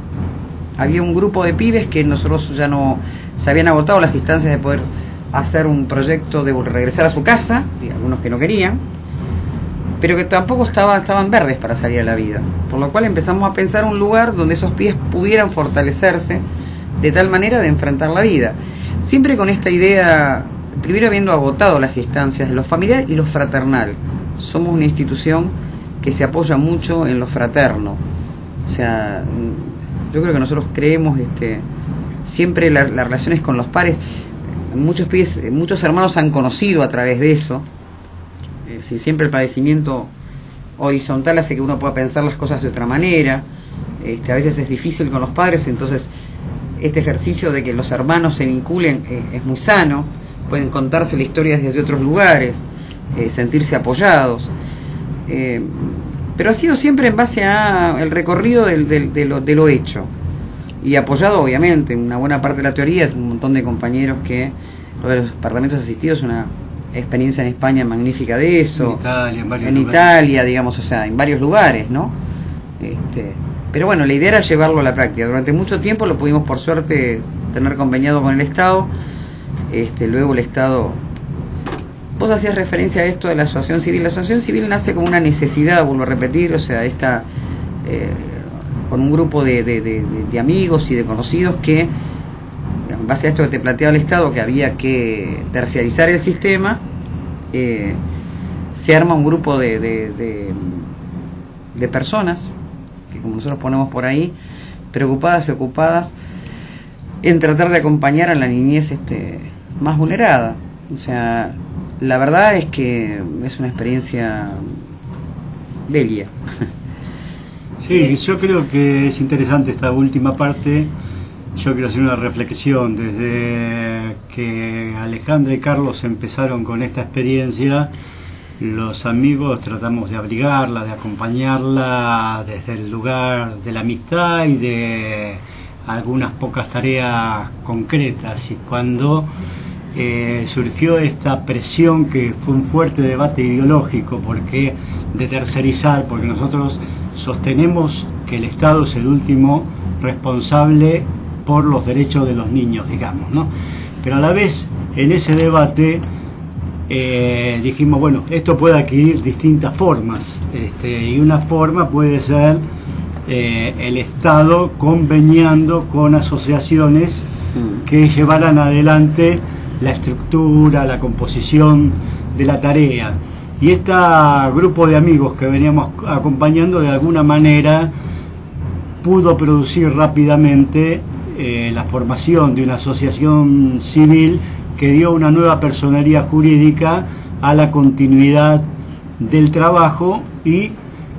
Speaker 9: había un grupo de pibes que nosotros ya no, se habían agotado las instancias de poder hacer un proyecto de regresar a su casa, y algunos que no querían, pero que tampoco estaba, estaban verdes para salir a la vida, por lo cual empezamos a pensar un lugar donde esos pibes pudieran fortalecerse de tal manera de enfrentar la vida, siempre con esta idea, primero habiendo agotado las instancias de lo familiar y lo fraternal. Somos una institución que se apoya mucho en lo fraterno, o sea, yo creo que nosotros creemos este, siempre las la relaciones con los pares. Muchos pibes, muchos hermanos han conocido a través de eso. Eh, si siempre el padecimiento horizontal hace que uno pueda pensar las cosas de otra manera. Este, a veces es difícil con los padres, entonces este ejercicio de que los hermanos se vinculen eh, es muy sano. Pueden contarse la historia desde otros lugares, eh, sentirse apoyados. Eh, pero ha sido siempre en base a el recorrido del, del, de, lo, de lo hecho. Y apoyado, obviamente, en una buena parte de la teoría, un montón de compañeros que lo de los departamentos asistidos, una experiencia en España magnífica de eso,
Speaker 5: en Italia, en, varios
Speaker 9: en Italia, digamos, o sea, en varios lugares, ¿no? Este, pero bueno, la idea era llevarlo a la práctica. Durante mucho tiempo lo pudimos, por suerte, tener conveniado con el Estado. Este, luego el Estado, vos hacías referencia a esto de la asociación civil. La asociación civil nace como una necesidad, vuelvo a repetir, o sea, esta eh, con un grupo de, de, de, de amigos y de conocidos que, en base a esto que te planteaba el Estado, que había que terciarizar el sistema, eh, se arma un grupo de, de, de, de personas, que como nosotros ponemos por ahí, preocupadas y ocupadas en tratar de acompañar a la niñez este, más vulnerada. O sea, la verdad es que es una experiencia bella.
Speaker 5: Sí, yo creo que es interesante esta última parte. Yo quiero hacer una reflexión. Desde que Alejandra y Carlos empezaron con esta experiencia, los amigos tratamos de abrigarla, de acompañarla desde el lugar de la amistad y de algunas pocas tareas concretas. Y cuando eh, surgió esta presión, que fue un fuerte debate ideológico, porque de tercerizar, porque nosotros sostenemos que el Estado es el último responsable por los derechos de los niños, digamos, ¿no? Pero a la vez, en ese debate, eh, dijimos, bueno, esto puede adquirir distintas formas, este, y una forma puede ser eh, el Estado conveniando con asociaciones que llevaran adelante la estructura, la composición de la tarea. Y este grupo de amigos que veníamos acompañando, de alguna manera pudo producir rápidamente eh, la formación de una asociación civil que dio una nueva personería jurídica a la continuidad del trabajo y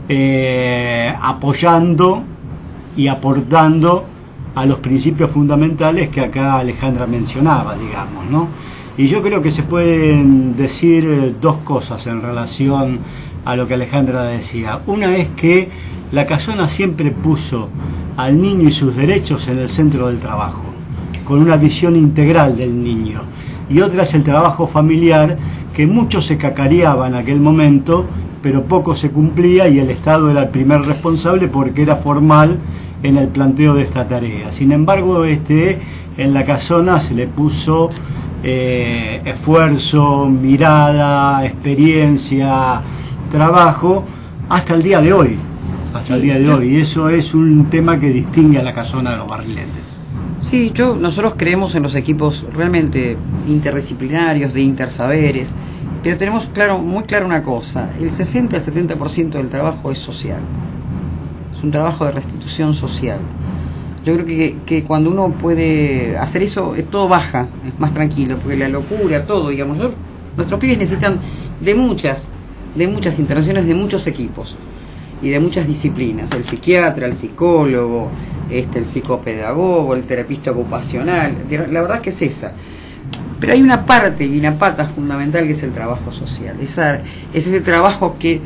Speaker 5: eh, apoyando y aportando a los principios fundamentales que acá Alejandra mencionaba, digamos, ¿no? Y yo creo que se pueden decir eh, dos cosas en relación a lo que Alejandra decía. Una es que la Casona siempre puso al niño y sus derechos en el centro del trabajo, con una visión integral del niño. Y otra es el trabajo familiar, que mucho se cacareaba en aquel momento, pero poco se cumplía y el Estado era el primer responsable porque era formal en el planteo de esta tarea. Sin embargo, este, en la Casona se le puso eh, esfuerzo, mirada, experiencia, trabajo, hasta el día de hoy. Hasta sí, el día de yo, hoy. Y eso es un tema que distingue a la Casona de los Barriletes.
Speaker 9: Sí, yo, nosotros creemos en los equipos realmente interdisciplinarios, de intersaberes, pero tenemos claro, muy claro una cosa: el sesenta al setenta por ciento del trabajo es social. Es un trabajo de restitución social. Yo creo que, que cuando uno puede hacer eso, todo baja, es más tranquilo, porque la locura, todo, digamos, yo, nuestros pibes necesitan de muchas, de muchas intervenciones de muchos equipos y de muchas disciplinas: el psiquiatra, el psicólogo, este, el psicopedagogo, el terapista ocupacional. La verdad que es esa. Pero hay una parte y una pata fundamental que es el trabajo social. Esa, es ese trabajo que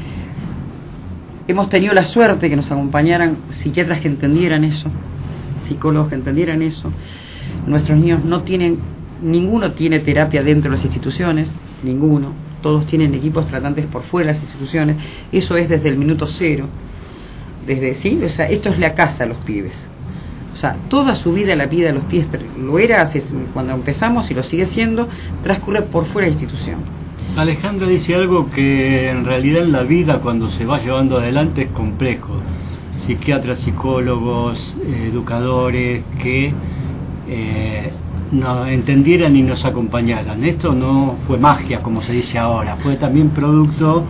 Speaker 9: hemos tenido la suerte que nos acompañaran psiquiatras que entendieran eso, psicólogos que entendieran eso. Nuestros niños no tienen, ninguno tiene terapia dentro de las instituciones, ninguno. Todos tienen equipos tratantes por fuera de las instituciones. Eso es desde el minuto cero. Desde, ¿sí? O sea, esto es la casa de los pibes. O sea, toda su vida, la vida de los pibes, lo era hace, cuando empezamos y lo sigue siendo, transcurre por fuera de la institución.
Speaker 5: Alejandra dice algo que en realidad en la vida, cuando se va llevando adelante, es complejo. Psiquiatras, psicólogos, eh, educadores que eh, nos entendieran y nos acompañaran. Esto no fue magia, como se dice ahora, fue también producto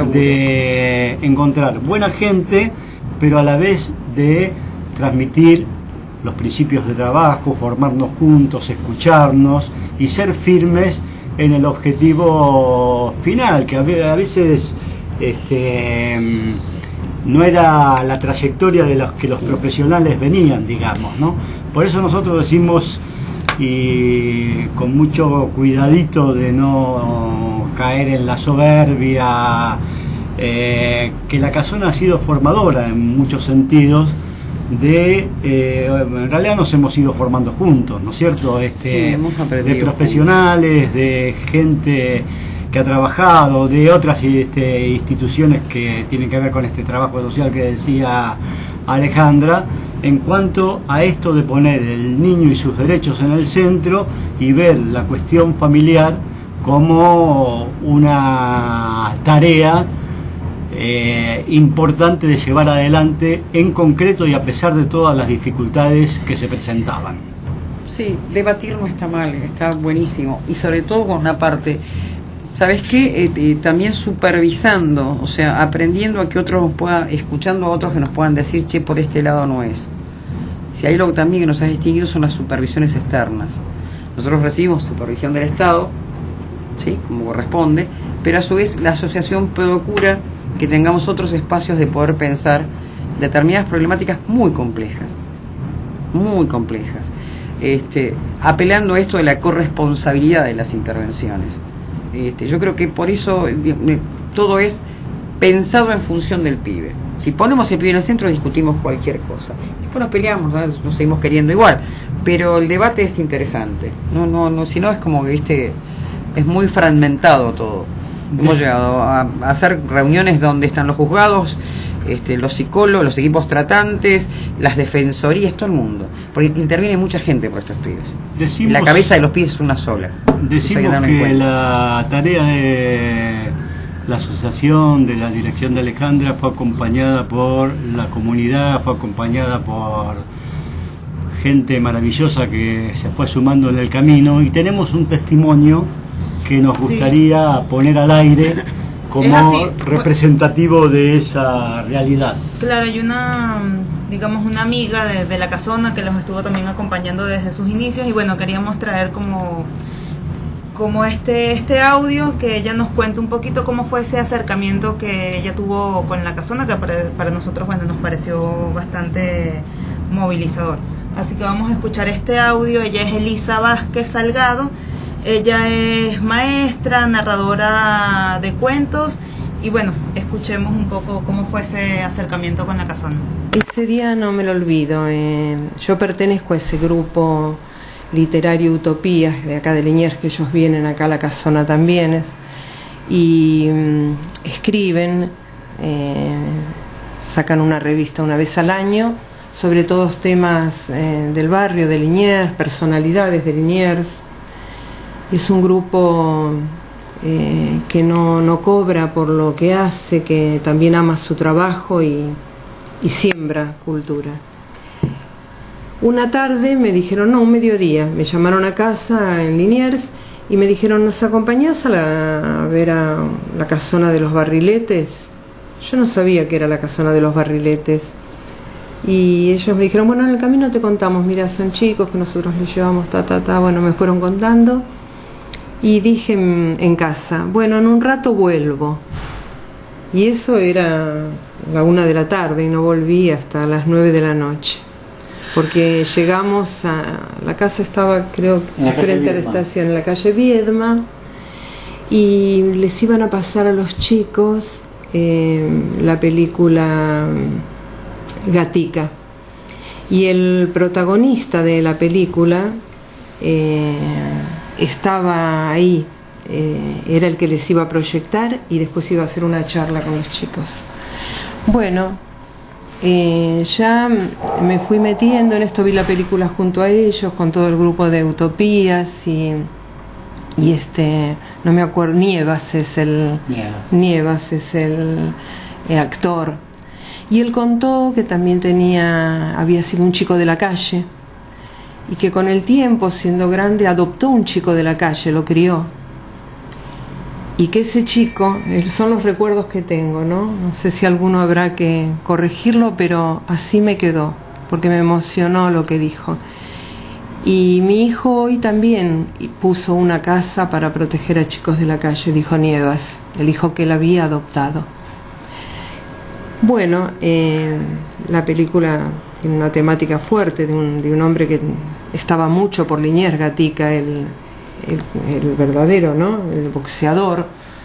Speaker 5: de encontrar buena gente, pero a la vez de transmitir los principios de trabajo, formarnos juntos, escucharnos y ser firmes en el objetivo final, que a veces este, no era la trayectoria de los que los profesionales venían, digamos, ¿no? Por eso nosotros decimos, y con mucho cuidadito de no caer en la soberbia, eh, que la Casona ha sido formadora en muchos sentidos. De eh, en realidad nos hemos ido formando juntos, ¿no es cierto? Este, sí, de profesionales, juntos, de gente que ha trabajado, de otras este, instituciones que tienen que ver con este trabajo social que decía Alejandra, en cuanto a esto de poner el niño y sus derechos en el centro y ver la cuestión familiar como una tarea Eh, importante de llevar adelante en concreto y a pesar de todas las dificultades que se presentaban.
Speaker 9: Sí, debatir no está mal, está buenísimo, y sobre todo con una parte, ¿sabes qué? Eh, eh, también supervisando, o sea, aprendiendo a que otros nos puedan, escuchando a otros que nos puedan decir, che, por este lado no es. Si hay algo también que nos ha distinguido son las supervisiones externas. Nosotros recibimos supervisión del Estado, sí, como corresponde, pero a su vez la asociación procura que tengamos otros espacios de poder pensar determinadas problemáticas muy complejas, muy complejas, este, apelando a esto de la corresponsabilidad de las intervenciones. Este, yo creo que por eso todo es pensado en función del pibe. Si ponemos el pibe en el centro, discutimos cualquier cosa. Después nos peleamos, ¿no? Nos seguimos queriendo igual, pero el debate es interesante. No, no, no, si no es como que, viste, es muy fragmentado todo. Hemos llegado a hacer reuniones donde están los juzgados, este, los psicólogos, los equipos tratantes, las defensorías, todo el mundo. Porque interviene mucha gente por estos pibes. Decimos, la cabeza de los pibes es una sola.
Speaker 5: Decimos que, que la tarea de la asociación, de la dirección de Alejandra, fue acompañada por la comunidad, fue acompañada por gente maravillosa que se fue sumando en el camino, y tenemos un testimonio que nos gustaría sí. poner al aire como representativo de esa realidad.
Speaker 2: Claro, hay una, digamos, una amiga de, de la Casona que los estuvo también acompañando desde sus inicios, y bueno, queríamos traer como como este, este audio, que ella nos cuente un poquito cómo fue ese acercamiento que ella tuvo con la casona, que para, para nosotros, bueno, nos pareció bastante movilizador. Así que vamos a escuchar este audio. Ella es Elisa Vázquez Salgado, ella es maestra, narradora de cuentos, y bueno, escuchemos un poco cómo fue ese acercamiento con la casona.
Speaker 10: Ese día no me lo olvido. Eh, yo pertenezco a ese grupo literario Utopías de acá de Liniers, que ellos vienen acá a la casona también, es, y mm, escriben, eh, sacan una revista una vez al año sobre todos temas eh, del barrio de Liniers, personalidades de Liniers. Es un grupo eh, que no, no cobra por lo que hace, que también ama su trabajo y, y siembra cultura. Una tarde me dijeron, no, un mediodía, me llamaron a casa en Liniers y me dijeron, ¿nos acompañás a, la, a ver a la casona de los Barriletes? Yo no sabía que era la casona de los Barriletes. Y ellos me dijeron, bueno, en el camino te contamos, mira, son chicos que nosotros les llevamos, ta, ta, ta. Bueno, me fueron contando y dije en, en casa, bueno, en un rato vuelvo. Y eso era la una de la tarde y no volví hasta las nueve de la noche. Porque llegamos a... La casa estaba, creo, frente a la estación, en la calle Viedma, y les iban a pasar a los chicos eh, la película Gatica. Y el protagonista de la película eh, estaba ahí, eh, era el que les iba a proyectar y después iba a hacer una charla con los chicos. Bueno, eh, ya me fui metiendo en esto, vi la película junto a ellos, con todo el grupo de Utopías y, y este, no me acuerdo, Nievas es el, Nievas, Nievas es el, el actor. Y él contó que también tenía, había sido un chico de la calle y que con el tiempo, siendo grande, adoptó un chico de la calle, lo crió. Y que ese chico, son los recuerdos que tengo, ¿no? No sé si alguno habrá que corregirlo, pero así me quedó, porque me emocionó lo que dijo. Y mi hijo hoy también puso una casa para proteger a chicos de la calle, dijo Nievas, el hijo que él había adoptado. Bueno, eh, la película tiene una temática fuerte de un, de un hombre que estaba mucho por Liniers, Gatica, el, el, el verdadero, ¿no? El boxeador.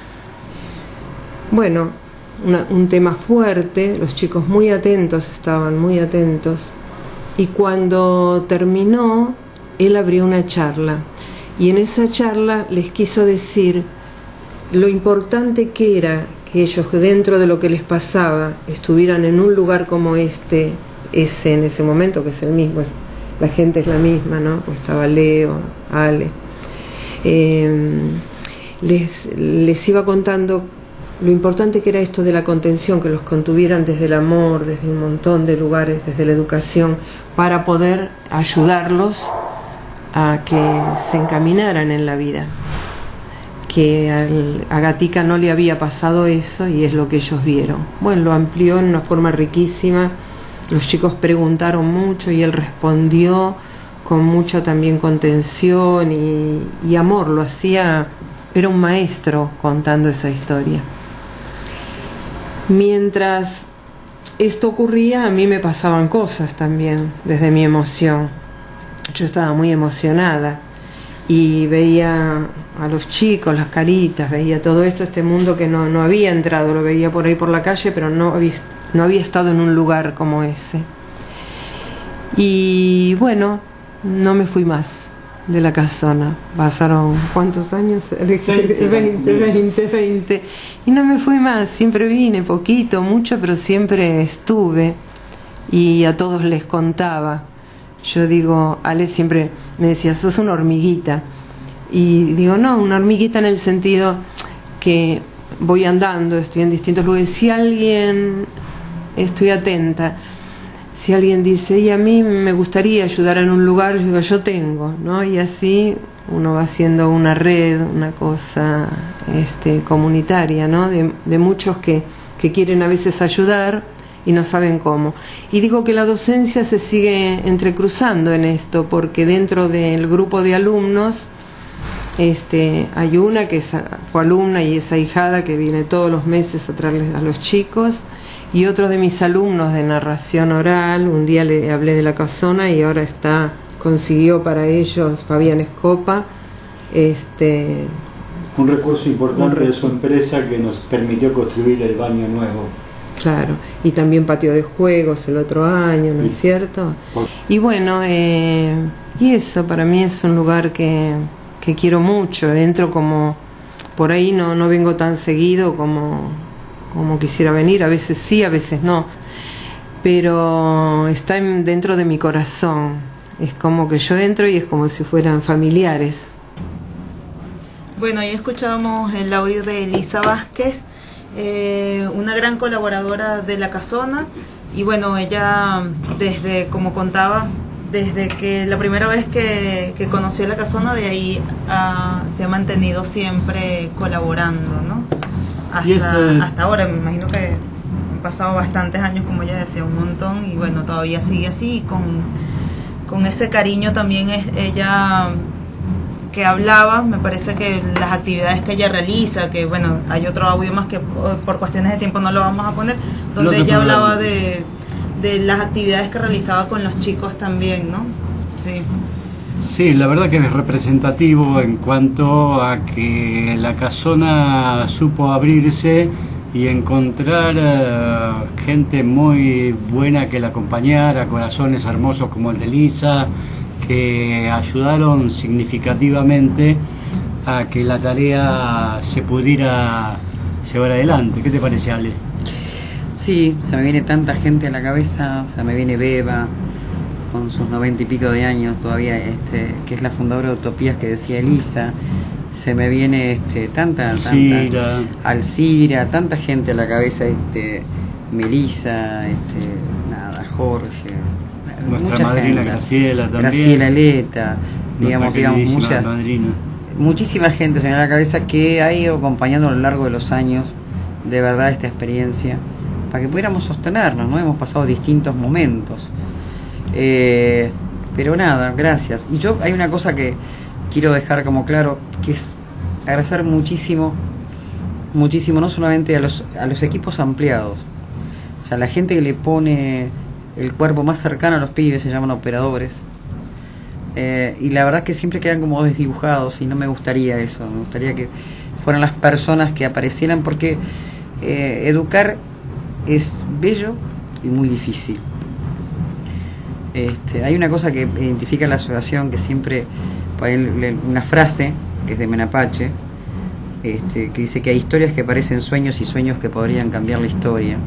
Speaker 10: Bueno, una, un tema fuerte, los chicos muy atentos, estaban muy atentos. Y cuando terminó, él abrió una charla. Y en esa charla les quiso decir lo importante que era que ellos, dentro de lo que les pasaba, estuvieran en un lugar como este, ese en ese momento, que es el mismo, es, la gente es la misma, ¿no? Pues estaba Leo, Ale. Eh, les, les iba contando lo importante que era esto de la contención, que los contuvieran desde el amor, desde un montón de lugares, desde la educación, para poder ayudarlos a que se encaminaran en la vida. Que al, a Gatica no le había pasado eso y es lo que ellos vieron. Bueno, lo amplió en una forma riquísima, los chicos preguntaron mucho y él respondió con mucha también contención y, y amor, lo hacía, era un maestro contando esa historia. Mientras esto ocurría, a mí me pasaban cosas también, desde mi emoción. Yo estaba muy emocionada y veía a los chicos, las caritas, veía todo esto, este mundo que no, no había entrado, lo veía por ahí por la calle, pero no había, no había estado en un lugar como ese. Y bueno, no me fui más de la casona. Pasaron, ¿cuántos años? veinte, veinte, veinte. Y no me fui más, siempre vine, poquito, mucho, pero siempre estuve. Y a todos les contaba. Yo digo, Ale siempre me decía, sos una hormiguita. Y digo, no, una hormiguita en el sentido que voy andando, estoy en distintos lugares. Si alguien, estoy atenta, si alguien dice, y a mí me gustaría ayudar en un lugar, yo digo, yo tengo, ¿no? Y así uno va haciendo una red, una cosa este, comunitaria, ¿no? De, de muchos que, que quieren a veces ayudar y no saben cómo. Y digo que la docencia se sigue entrecruzando en esto, porque dentro del grupo de alumnos Este, hay una que es, fue alumna y es ahijada que viene todos los meses a traerles a los chicos, y otro de mis alumnos de narración oral, un día le hablé de La Casona y ahora está, consiguió para ellos Fabián Escopa, este,
Speaker 5: un recurso importante un, de su empresa que nos permitió construir el baño nuevo.
Speaker 10: Claro, y también patio de juegos el otro año, ¿no sí. es cierto? Por... Y bueno, eh, y eso para mí es un lugar que, que quiero mucho. Entro como, por ahí no, no vengo tan seguido como, como quisiera venir, a veces sí, a veces no, pero está en, dentro de mi corazón. Es como que yo entro y es como si fueran familiares.
Speaker 2: Bueno, ahí escuchábamos el audio de Elisa Vázquez, eh, una gran colaboradora de La Casona, y bueno, ella desde, como contaba, desde que la primera vez que, que conoció La Casona, de ahí a, se ha mantenido siempre colaborando, ¿no? Hasta, ese... hasta ahora, me imagino que han pasado bastantes años, como ella decía, un montón, y bueno, todavía sigue así, con, con ese cariño también es ella... que hablaba, me parece que las actividades que ella realiza, que bueno, hay otro audio más que por cuestiones de tiempo no lo vamos a poner, donde ella hablaba de, de las actividades que realizaba con los chicos también, ¿no? Sí.
Speaker 5: Sí, la verdad que es representativo en cuanto a que La Casona supo abrirse y encontrar uh, gente muy buena que la acompañara, corazones hermosos como el de Lisa, que ayudaron significativamente a que la tarea se pudiera llevar adelante. ¿Qué te parece, Ale?
Speaker 9: Sí, se me viene tanta gente a la cabeza, se me viene Beba, con sus noventa y pico de años todavía, este, que es la fundadora de Utopías que decía Elisa, se me viene este, tanta, tanta Alcira, tanta gente a la cabeza, este, Melissa, este, nada, Jorge,
Speaker 5: nuestra
Speaker 9: mucha
Speaker 5: madrina
Speaker 9: gente.
Speaker 5: Graciela también.
Speaker 9: Graciela Leta, digamos, digamos mucha,
Speaker 5: madrina.
Speaker 9: muchísima gente se me viene a la cabeza que ha ido acompañando a lo largo de los años, de verdad, esta experiencia, para que pudiéramos sostenernos, ¿no? Hemos pasado distintos momentos. Eh, pero nada, gracias. Y yo hay una cosa que quiero dejar como claro, que es agradecer muchísimo, muchísimo, no solamente a los, a los equipos ampliados, o sea, la gente que le pone el cuerpo más cercano a los pibes, se llaman operadores, eh, y la verdad es que siempre quedan como desdibujados y no me gustaría eso, me gustaría que fueran las personas que aparecieran, porque eh, educar es bello y muy difícil. Este, hay una cosa que identifica la asociación, que siempre, una frase que es de Menapache, este, que dice que hay historias que parecen sueños y sueños que podrían cambiar la historia,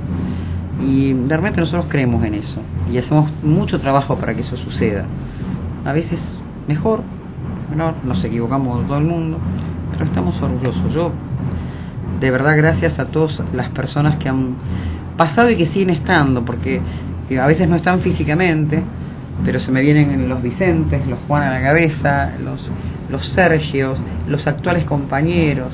Speaker 9: y realmente nosotros creemos en eso y hacemos mucho trabajo para que eso suceda, a veces mejor, menor, nos equivocamos todo el mundo, pero estamos orgullosos. Yo de verdad gracias a todas las personas que han pasado y que siguen estando, porque a veces no están físicamente, pero se me vienen los Vicentes, los Juan a la cabeza, los, los Sergios, los actuales compañeros.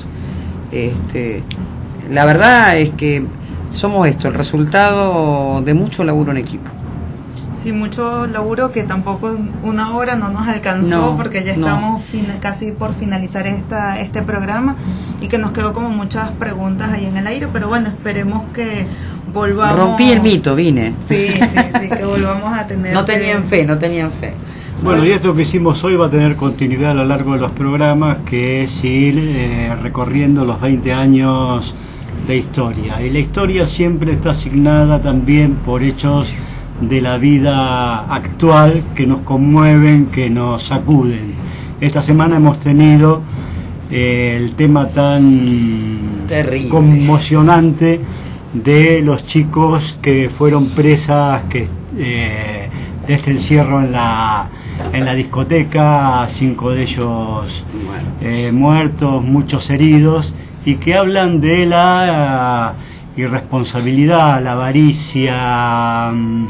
Speaker 9: Este, la verdad es que somos esto, el resultado de mucho laburo en equipo.
Speaker 2: Sí, mucho laburo que tampoco una hora no nos alcanzó, no, porque ya estamos no. fin, casi por finalizar esta este programa, y que nos quedó como muchas preguntas ahí en el aire, pero bueno, esperemos que volvamos.
Speaker 9: Rompí el mito, vine.
Speaker 2: Sí, sí, sí, que volvamos a tener.
Speaker 9: No tenían fe, no tenían fe.
Speaker 5: Bueno, y esto que hicimos hoy va a tener continuidad a lo largo de los programas, que es ir eh, recorriendo los veinte años de historia. Y la historia siempre está asignada también por hechos de la vida actual que nos conmueven, que nos sacuden. Esta semana hemos tenido eh, el tema tan
Speaker 9: terrible,
Speaker 5: conmocionante de los chicos que fueron presas que eh, de este encierro en la en la discoteca, cinco de ellos eh, muertos, muchos heridos, y que hablan de la irresponsabilidad, la avaricia,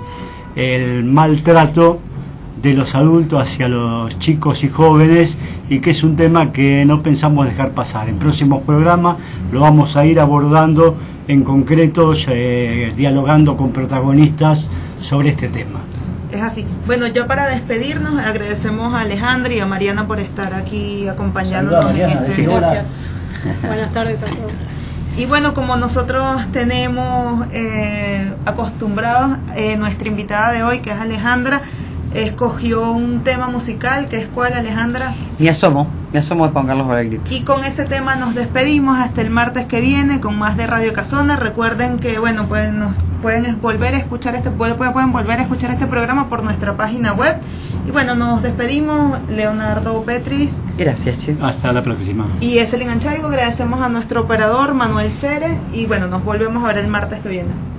Speaker 5: el maltrato de los adultos hacia los chicos y jóvenes, y que es un tema que no pensamos dejar pasar. En próximos programas lo vamos a ir abordando en concreto, eh, dialogando con protagonistas sobre este tema.
Speaker 2: Es así. Bueno, ya para despedirnos, agradecemos a Alejandra y a Mariana por estar aquí acompañándonos en este.
Speaker 11: Gracias. Buenas tardes a todos.
Speaker 2: Y bueno, como nosotros tenemos eh, acostumbrados, eh, nuestra invitada de hoy, que es Alejandra, escogió un tema musical, que es ¿cuál, Alejandra?
Speaker 9: Me asomo, me asomo de Juan Carlos Baglietto.
Speaker 2: Y con ese tema nos despedimos hasta el martes que viene con más de Radio Casona. Recuerden que bueno, pueden, nos, pueden volver a escuchar este pueden, pueden volver a escuchar este programa por nuestra página web. Y bueno, nos despedimos, Leonardo Petris.
Speaker 9: Gracias, Che.
Speaker 5: Hasta la próxima.
Speaker 2: Y Eselin Anchaigo, agradecemos a nuestro operador Manuel Cere y bueno, nos volvemos a ver el martes que viene.